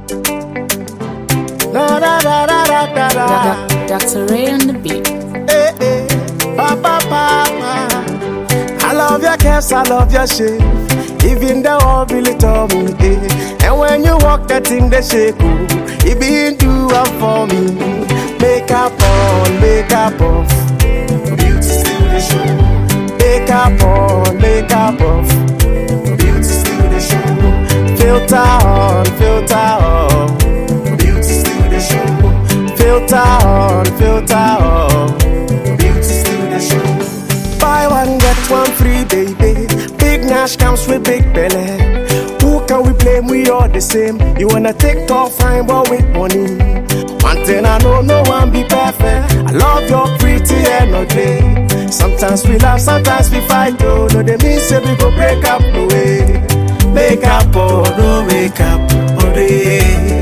Da da da da da da da. Dr. Ray on the beat. Hey, hey. Pa pa pa. I love your curves, I love your shape. Even the world really told me, eh. And when you walk, that thing they shake, oh. It be do up for me. Makeup on, makeup off. Beauty still the show. Makeup on, makeup off. Beauty still the show. Filter on, filter off. Beauty still the show. Filter on, filter off. Beauty still the show. Buy one get one free, baby. Big Nash comes with big belly. Who can we blame? We all the same. You wanna take off fine, but with money. One thing I know, no one be perfect. I love your pretty energy. Sometimes we laugh, sometimes we fight. Oh, no, they mean say we go break up the way. Make up or no make up or day.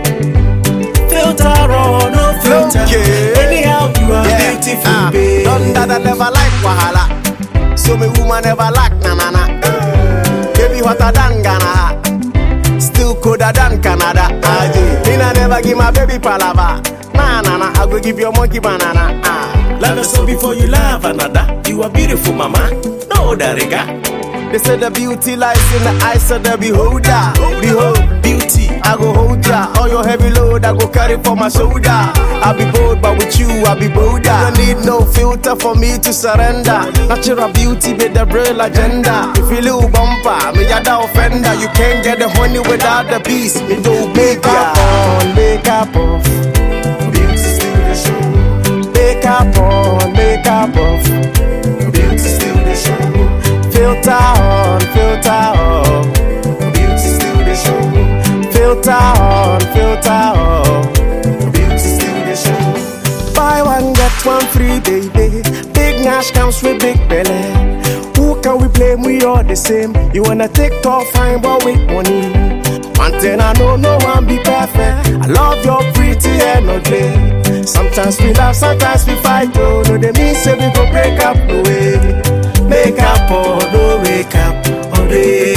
Filter or no filter. Anyhow, you are beautiful, babe. None that I never like wahala. So me woman never like na. Baby hotter than Ghana. Still colder than Canada. Me I never give my baby palava. Nah, I go give you a monkey banana. Love yourself before you love another. You are beautiful, mama. No, Dariga. They say the beauty lies in the eyes of the beholder. Behold, beauty, I go hold ya. All your heavy load, I go carry for my shoulder. I be bold, but with you, I be bolder. You don't need no filter for me to surrender. Natural beauty be the real agenda. If you little bumper, me yada offender. You can't get the honey without the beast. It don't make up on, make up off. Beauty still the show. Make up on, make up off. Beauty still the show. Filter on, filter off. Beauty still the show. Filter on, filter off. Beauty still the show. Buy one get one free, baby. Big Nash comes with big belly. Who can we blame? We all the same. You wanna take off fine, but with money. One thing I know, no one be perfect. I love your pretty energy. Sometimes we laugh, sometimes we fight. Oh, no, they mean say we go break up the way. Make up or no make up or day.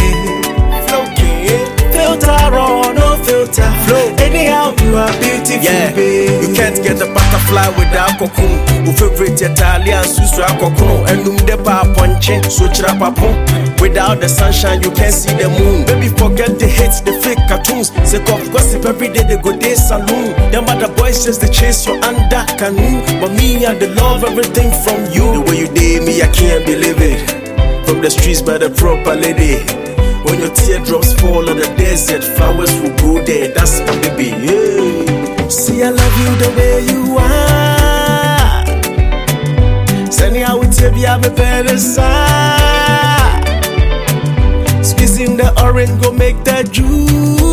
Filter or no filter. Flow. Anyhow, you are beautiful, babe. You can't get the butterfly without cocoon. Who favorite Italian susra cocoon. And the pa punching, so trapapon. Without the sunshine, you can't see the moon. Baby, forget the hits, the fake cartoons. Sick of gossip every day, they go day saloon. Them other boys just they chase your under canoe. But me, I the love everything from you. The way you did me, I can't believe it. From the streets by the proper lady. When your teardrops fall on the desert, flowers will grow there. That's my baby. Yeah. See, I love you the way you are. Send me out with you, I'm a better side. Squeezing the orange, go make the juice.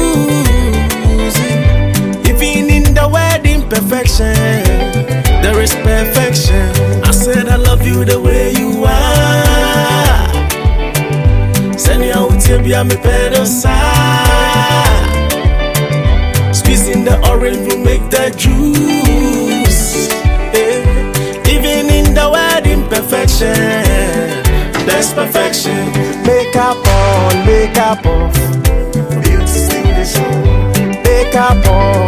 Even in the wedding perfection, there is perfection. I said I love you the way you are. Send me out with you, I'm a better side. Squeezing the orange, will make the juice. Yeah. Even in the wedding perfection, there's perfection. Makeup on, makeup off. Beauty still the show. Makeup on,